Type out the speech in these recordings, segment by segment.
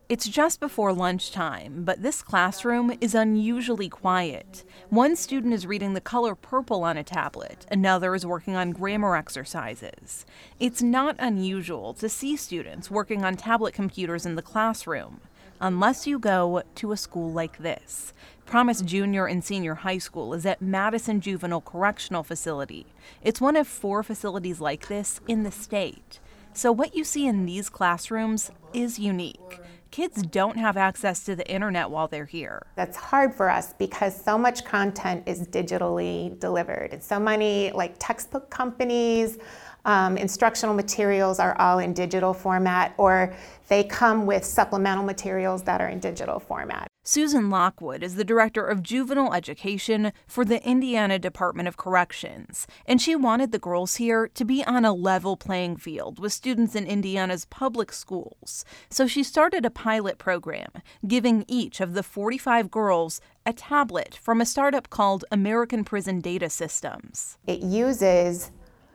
It's just before lunchtime, but this classroom is unusually quiet. One student is reading The Color Purple on a tablet, another is working on grammar exercises. It's not unusual to see students working on tablet computers in the classroom, unless you go to a school like this. Promise Junior and Senior High School is at Madison Juvenile Correctional Facility. It's one of 4 facilities like this in the state. So what you see in these classrooms is unique. Kids don't have access to the internet while they're here. That's hard for us because so much content is digitally delivered. And so many textbook companies, instructional materials are all in digital format, or they come with supplemental materials that are in digital format. Susan Lockwood is the director of juvenile education for the Indiana Department of Corrections, and she wanted the girls here to be on a level playing field with students in Indiana's public schools. So she started a pilot program, giving each of the 45 girls a tablet from a startup called American Prison Data Systems. It uses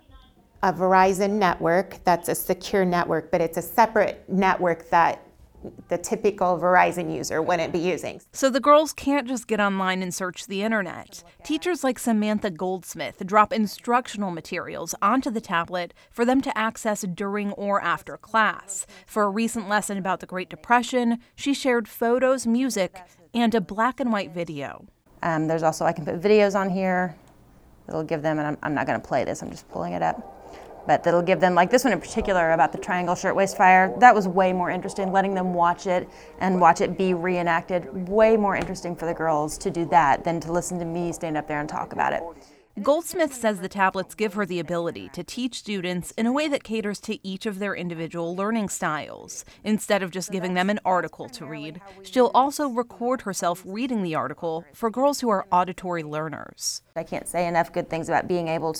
a Verizon network that's a secure network, but it's a separate network that the typical Verizon user wouldn't be using. So the girls can't just get online and search the internet. Teachers like Samantha Goldsmith drop instructional materials onto the tablet for them to access during or after class. For a recent lesson about the Great Depression, she shared photos, music, and a black and white video. There's also, I can put videos on here. It'll give them, and I'm not going to play this, I'm just pulling it up. But that'll give them, like this one in particular about the Triangle Shirtwaist Fire, that was way more interesting, letting them watch it and watch it be reenacted. Way more interesting for the girls to do that than to listen to me stand up there and talk about it. Goldsmith says the tablets give her the ability to teach students in a way that caters to each of their individual learning styles. Instead of just giving them an article to read, she'll also record herself reading the article for girls who are auditory learners. I can't say enough good things about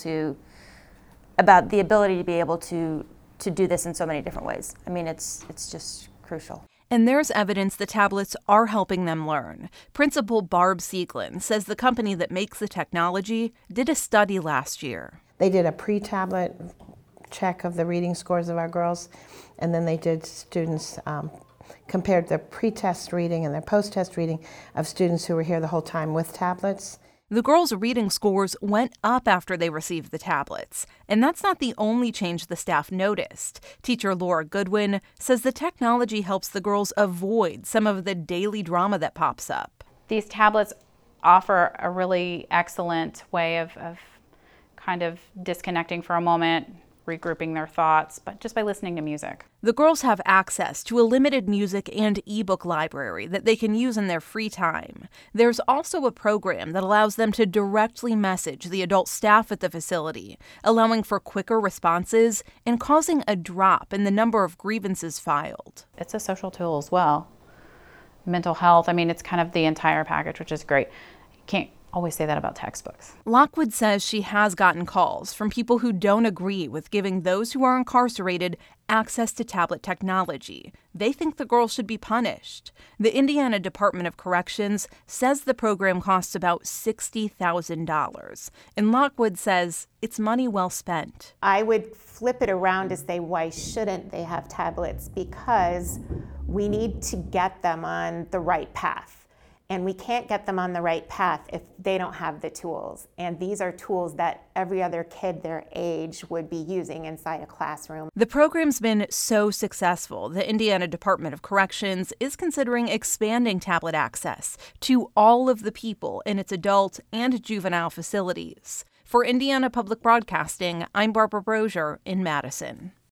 about the ability to be able to do this in so many different ways. I mean, it's just crucial. And there's evidence the tablets are helping them learn. Principal Barb Sieglin says the company that makes the technology did a study last year. They did a pre-tablet check of the reading scores of our girls, and then they did students, compared their pre-test reading and their post-test reading of students who were here the whole time with tablets. The girls' reading scores went up after they received the tablets. And that's not the only change the staff noticed. Teacher Laura Goodwin says the technology helps the girls avoid some of the daily drama that pops up. These tablets offer a really excellent way of kind of disconnecting for a moment, regrouping their thoughts, but just by listening to music. The girls have access to a limited music and ebook library that they can use in their free time. There's also a program that allows them to directly message the adult staff at the facility, allowing for quicker responses and causing a drop in the number of grievances filed. It's a social tool as well. Mental health, I mean, it's kind of the entire package, which is great. You can't always say that about textbooks. Lockwood says she has gotten calls from people who don't agree with giving those who are incarcerated access to tablet technology. They think the girls should be punished. The Indiana Department of Corrections says the program costs about $60,000. And Lockwood says it's money well spent. I would flip it around to say, why shouldn't they have tablets? Because we need to get them on the right path. And we can't get them on the right path if they don't have the tools. And these are tools that every other kid their age would be using inside a classroom. The program's been so successful, the Indiana Department of Corrections is considering expanding tablet access to all of the people in its adult and juvenile facilities. For Indiana Public Broadcasting, I'm Barbara Brosier in Madison.